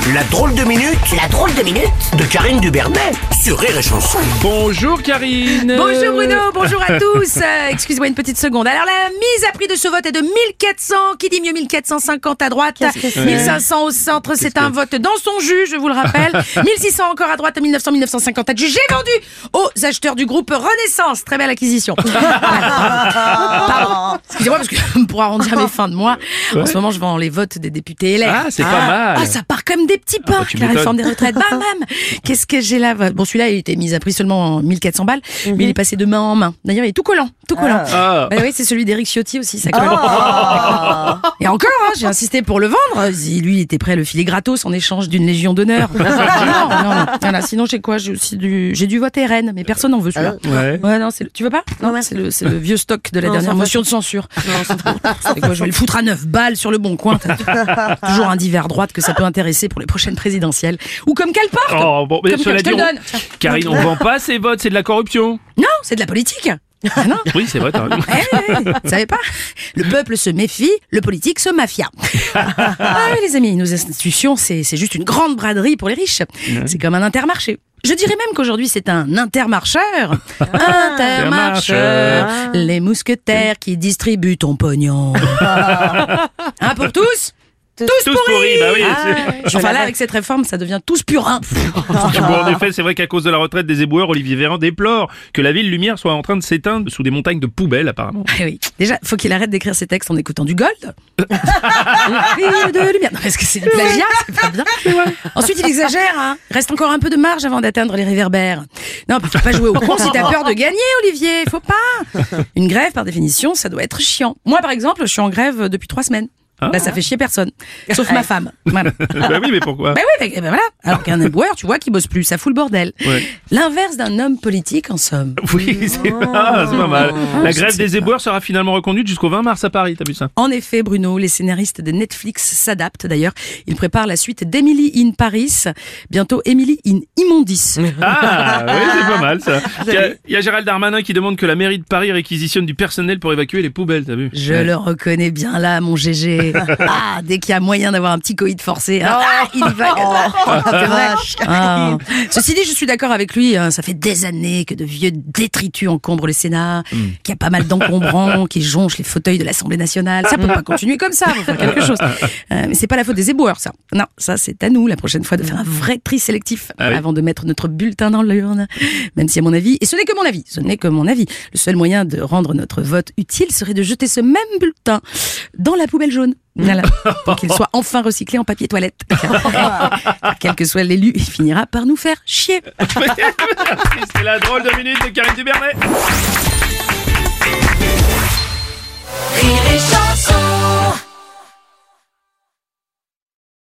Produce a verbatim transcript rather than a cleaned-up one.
La drôle de minute La drôle de minute de Karine Dubernet sur Rire et Chanson. Bonjour Karine. Bonjour Bruno, bonjour à tous. Euh, excusez-moi une petite seconde. Alors la mise à prix de ce vote est de mille quatre cents. Qui dit mieux mille quatre cent cinquante à droite, mille cinq cents au centre. C'est un vote dans son jus, je vous le rappelle. mille six cents encore à droite, mille neuf cents, mille neuf cent cinquante adjugés vendus aux acheteurs du groupe Renaissance. Très belle acquisition. Pardon. Excusez-moi parce que pour arrondir mes fins de mois, en ce moment je vends les votes des députés L R. Ah, c'est pas mal. Ah, ça part comme des petits pains. bah, tu la m'étonnes. réforme des retraites. Bam, bam. Qu'est-ce que j'ai là? Bon, celui-là, il était mis à prix seulement en mille quatre cents balles, mais il est passé de main en main. D'ailleurs, il est tout collant, tout collant. Ah. Bah oui, c'est celui d'Éric Ciotti aussi, ça colle. Et encore, hein, j'ai insisté pour le vendre. Lui, il était prêt à le filer gratos en échange d'une légion d'honneur. non, non, non. Voilà, sinon, j'ai quoi? J'ai aussi du, j'ai du vote R N, mais personne n'en veut celui-là. Ouais. Ouais, non, c'est le... tu veux pas? Non, c'est le, c'est le vieux stock de la Non, dernière sans motion de censure. C'est quoi? Je vais le foutre à neuf balles sur le bon coin. Toujours un divers droite que ça peut intéresser pour les prochaines présidentielles. Ou comme qu'Alporte. Oh, bon, mais Comme cela que je te dit, le on- donne. Tiens. Karine, on vend pas ces votes, c'est de la corruption. Non, c'est de la politique. Ah non. Oui, c'est vrai, t'as raison. Eh, eh, eh, vous savez pas? Le peuple se méfie, le politique se mafia. Ah oui, les amis, nos institutions, c'est, c'est juste une grande braderie pour les riches. C'est comme un intermarché. Je dirais même qu'aujourd'hui, c'est un intermarcheur. Intermarcheur. Les mousquetaires qui distribuent ton pognon. Un pour tous? Tous, Tous pourris. pourris, bah oui. Ah, c'est- enfin là, avec cette réforme, ça devient tous purins. Bon, en effet, c'est vrai qu'à cause de la retraite des éboueurs, Olivier Véran déplore que la ville lumière soit en train de s'éteindre sous des montagnes de poubelles, apparemment. Eh oui. Déjà, faut qu'il arrête d'écrire ses textes en écoutant du Gold. Et de lumière. Non, parce que c'est du plagiat, c'est pas bien. Ensuite, il exagère, hein. Reste encore un peu de marge avant d'atteindre les réverbères. Non, puis faut pas jouer au con si t'as peur de gagner, Olivier. Faut pas. Une grève, par définition, ça doit être chiant. Moi, par exemple, je suis en grève depuis trois semaines. Ah. Bah, ça fait chier personne. Sauf ma femme. Voilà. Bah oui, mais pourquoi? Bah oui, mais, bah voilà. Alors qu'un éboueur, tu vois, qui bosse plus, ça fout le bordel. Ouais. L'inverse d'un homme politique, en somme. Oui, c'est ah, c'est pas mal. La grève des éboueurs sera finalement reconduite jusqu'au vingt mars à Paris, t'as vu ça? En effet, Bruno, les scénaristes de Netflix s'adaptent d'ailleurs. Ils préparent la suite d'Emily in Paris, bientôt Emily in Immondice. Ah, oui, c'est pas mal ça. Il y a, il y a Gérald Darmanin qui demande que la mairie de Paris réquisitionne du personnel pour évacuer les poubelles, t'as vu? Je le reconnais bien là, mon G G. Ah, dès qu'il y a moyen d'avoir un petit coït forcé, hein, ah, il y va. C'est vrai. Ah. Ceci dit, je suis d'accord avec lui. Hein, ça fait des années que de vieux détritus encombrent le Sénat, Mm. qu'il y a pas mal d'encombrants qui jonchent les fauteuils de l'Assemblée nationale. Ça peut pas continuer comme ça. Faut faire quelque chose. Euh, mais c'est pas la faute des éboueurs, ça. Non, ça c'est à nous la prochaine fois de faire un vrai tri sélectif Ah oui. avant de mettre notre bulletin dans l'urne. Même si à mon avis, et ce n'est que mon avis, ce n'est que mon avis, le seul moyen de rendre notre vote utile serait de jeter ce même bulletin dans la poubelle jaune. Voilà. Pour qu'il soit enfin recyclé en papier toilette. Quel que soit l'élu, il finira par nous faire chier. C'est la drôle de minute de Karine Dubernet.